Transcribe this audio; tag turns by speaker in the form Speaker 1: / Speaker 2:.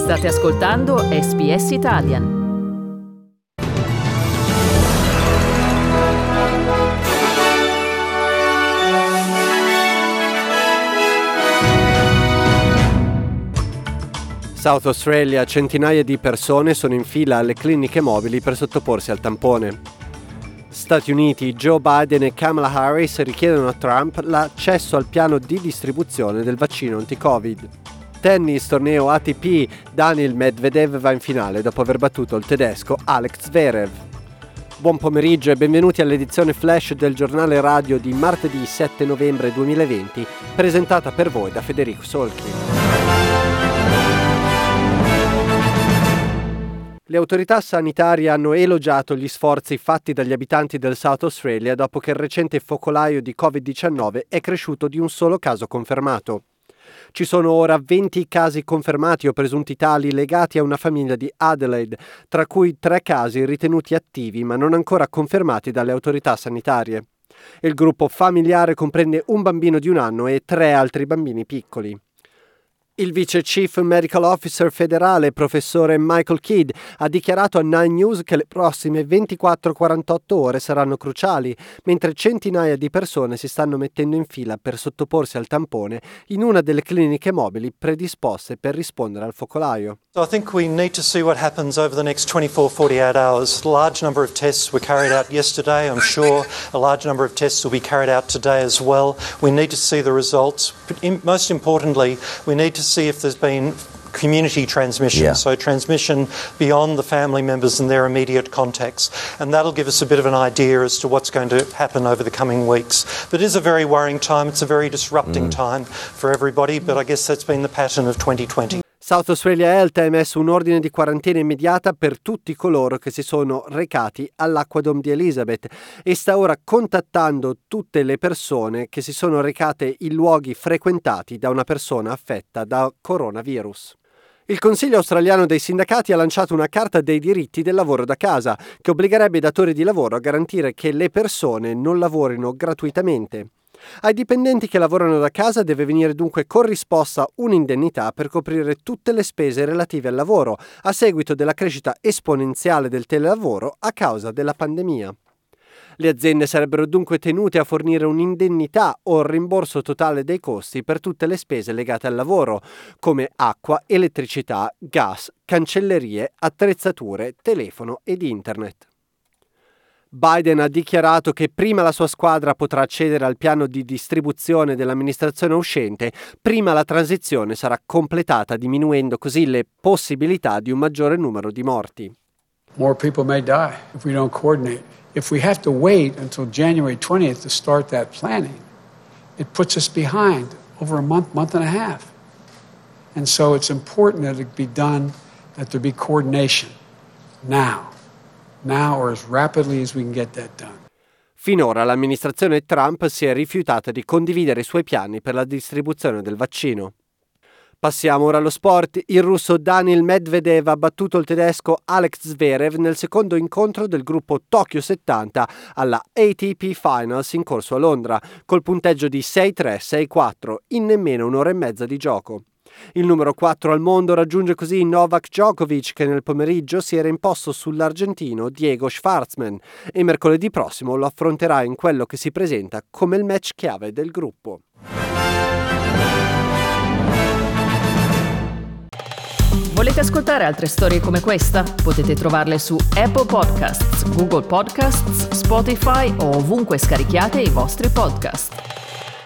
Speaker 1: State ascoltando SBS Italian.
Speaker 2: South Australia, centinaia di persone sono in fila alle cliniche mobili per sottoporsi al tampone. Stati Uniti, Joe Biden e Kamala Harris richiedono a Trump l'accesso al piano di distribuzione del vaccino anti-Covid. Tennis, torneo ATP, Daniil Medvedev va in finale dopo aver battuto il tedesco Alex Zverev. Buon pomeriggio e benvenuti all'edizione flash del giornale radio di martedì 7 novembre 2020, presentata per voi da Federico Solchi. Le autorità sanitarie hanno elogiato gli sforzi fatti dagli abitanti del South Australia dopo che il recente focolaio di Covid-19 è cresciuto di un solo caso confermato. Ci sono ora 20 casi confermati o presunti tali legati a una famiglia di Adelaide, tra cui 3 casi ritenuti attivi ma non ancora confermati dalle autorità sanitarie. Il gruppo familiare comprende un bambino di 1 anno e 3 altri bambini piccoli. Il vice chief medical officer federale, professore Michael Kidd, ha dichiarato a Nine News che le prossime 24-48 ore saranno cruciali, mentre centinaia di persone si stanno mettendo in fila per sottoporsi al tampone in una delle cliniche mobili predisposte per rispondere al focolaio.
Speaker 3: So I think we need to see what happens over the next 24-48 hours. A large number of tests were carried out yesterday. I'm sure a large number of tests will be carried out today as well. We need to see the results. But most importantly, we need to see if there's been community transmission, so transmission beyond the family members and their immediate contacts. And that'll give us a bit of an idea as to what's going to happen over the coming weeks. But it is a very worrying time. It's a very disrupting time for everybody, but I guess that's been the pattern of 2020.
Speaker 2: South Australia Health ha emesso un ordine di quarantena immediata per tutti coloro che si sono recati all'Aquadome di Elizabeth e sta ora contattando tutte le persone che si sono recate in luoghi frequentati da una persona affetta da coronavirus. Il Consiglio australiano dei sindacati ha lanciato una carta dei diritti del lavoro da casa che obbligherebbe i datori di lavoro a garantire che le persone non lavorino gratuitamente. Ai dipendenti che lavorano da casa deve venire dunque corrisposta un'indennità per coprire tutte le spese relative al lavoro a seguito della crescita esponenziale del telelavoro a causa della pandemia. Le aziende sarebbero dunque tenute a fornire un'indennità o il rimborso totale dei costi per tutte le spese legate al lavoro, come acqua, elettricità, gas, cancellerie, attrezzature, telefono ed internet. Biden ha dichiarato che prima la sua squadra potrà accedere al piano di distribuzione dell'amministrazione uscente, prima la transizione sarà completata, diminuendo così le possibilità di un maggiore numero di morti.
Speaker 4: More people may die if we don't coordinate. If we have to wait until January 20th to start that planning, it puts us behind over a month and a half. And so it's important that it be done, that there be coordination now or as rapidly as we can get that done.
Speaker 2: Finora l'amministrazione Trump si è rifiutata di condividere i suoi piani per la distribuzione del vaccino. Passiamo ora allo sport. Il russo Daniil Medvedev ha battuto il tedesco Alex Zverev nel secondo incontro del gruppo Tokyo 70 alla ATP Finals in corso a Londra, col punteggio di 6-3, 6-4 in nemmeno un'ora e mezza di gioco. Il numero 4 al mondo raggiunge così Novak Djokovic, che nel pomeriggio si era imposto sull'argentino Diego Schwartzman e mercoledì prossimo lo affronterà in quello che si presenta come il match chiave del gruppo.
Speaker 1: Volete ascoltare altre storie come questa? Potete trovarle su Apple Podcasts, Google Podcasts, Spotify o ovunque scarichiate i vostri podcast.